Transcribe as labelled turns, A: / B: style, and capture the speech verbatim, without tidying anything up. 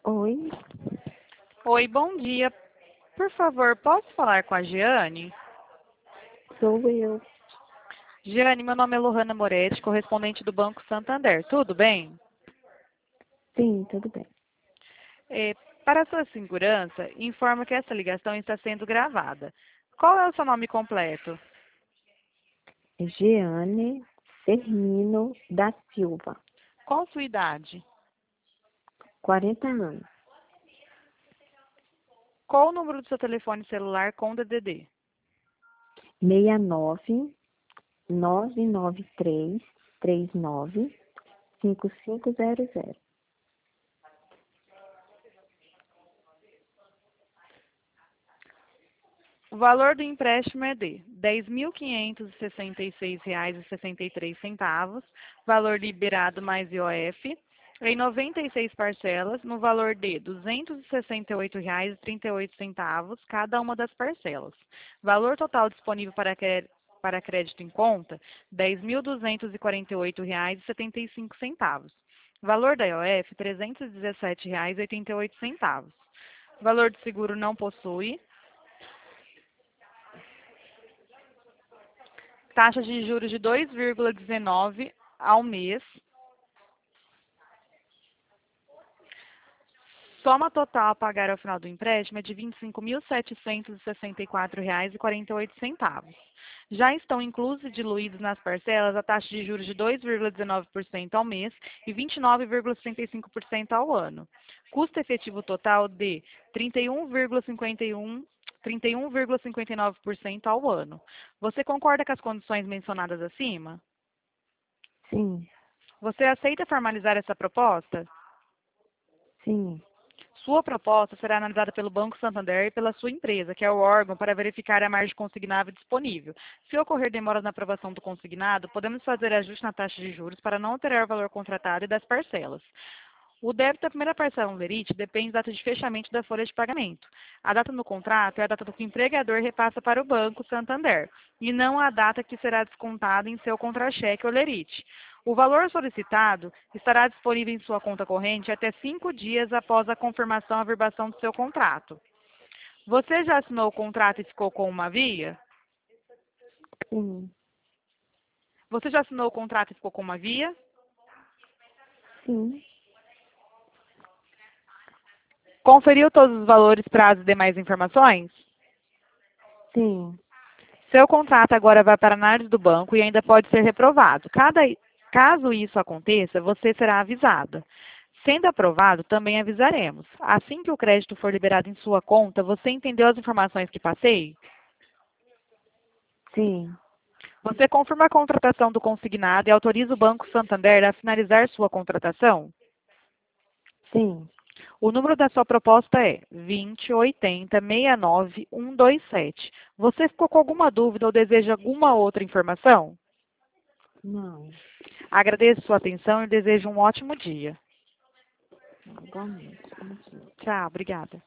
A: Oi,
B: Oi, bom dia. Por favor, posso falar com a Giane?
A: sou eu.
B: Giane, meu nome é Lohana Moretti, correspondente do Banco Santander. Tudo bem?
A: Sim, tudo bem.
B: Eh, para sua segurança, informo que essa ligação está sendo gravada. Qual é o seu nome completo?
A: É Jeane Firmino da Silva,
B: Qual sua idade?
A: quarenta anos.
B: Qual o número do seu telefone celular com D D D?
A: seis nove nove nove três três nove cinco cinco zero zero.
B: O valor do empréstimo é de dez mil quinhentos e sessenta e seis reais e sessenta e três centavos, valor liberado mais I O F, em noventa e seis parcelas, no valor de duzentos e sessenta e oito reais e trinta e oito centavos, cada uma das parcelas. Valor total disponível para, cre- para crédito em conta, dez mil duzentos e quarenta e oito reais e setenta e cinco centavos. Valor da I O F, trezentos e dezessete reais e oitenta e oito centavos. Valor do seguro não possui. Taxa de juros de dois vírgula dezenove ao mês. Soma total a pagar ao final do empréstimo é de vinte e cinco mil setecentos e sessenta e quatro reais e quarenta e oito centavos. Já estão inclusos e diluídos nas parcelas a taxa de juros de dois vírgula dezenove por cento ao mês e vinte e nove vírgula setenta e cinco por cento ao ano. Custo efetivo total de trinta e um vírgula cinquenta e um trinta e um vírgula cinquenta e nove por cento ao ano. Você concorda com as condições mencionadas acima?
A: Sim,
B: Você aceita formalizar essa proposta?
A: sim,
B: Sua proposta será analisada pelo Banco Santander e pela sua empresa, que é o órgão para verificar a margem consignável disponível. Se ocorrer demoras na aprovação do consignado, podemos fazer ajuste na taxa de juros para não alterar o valor contratado e das parcelas. O débito da primeira parcela no lerite depende da data de fechamento da folha de pagamento. A data no contrato é a data que o empregador repassa para o Banco Santander, e não a data que será descontada em seu contra-cheque ou lerite. O valor solicitado estará disponível em sua conta corrente até cinco dias após a confirmação e averbação do seu contrato. Você já assinou o contrato e ficou com uma via?
A: sim,
B: Você já assinou o contrato e ficou com uma via?
A: sim,
B: Conferiu todos os valores, prazos e demais informações?
A: sim,
B: Seu contrato agora vai para a análise do banco e ainda pode ser reprovado. Cada, caso isso aconteça, você será avisada. Sendo aprovado, também avisaremos. Assim que o crédito for liberado em sua conta, você entendeu as informações que passei?
A: sim,
B: Você confirma a contratação do consignado e autoriza o Banco Santander a finalizar sua contratação?
A: sim.
B: O número da sua proposta é vinte, oitenta, sessenta e nove, cento e vinte e sete. Você ficou com alguma dúvida ou deseja alguma outra informação?
A: Não,
B: Agradeço sua atenção e desejo um ótimo dia.
A: igualmente. Bom dia.
B: Tchau, obrigada.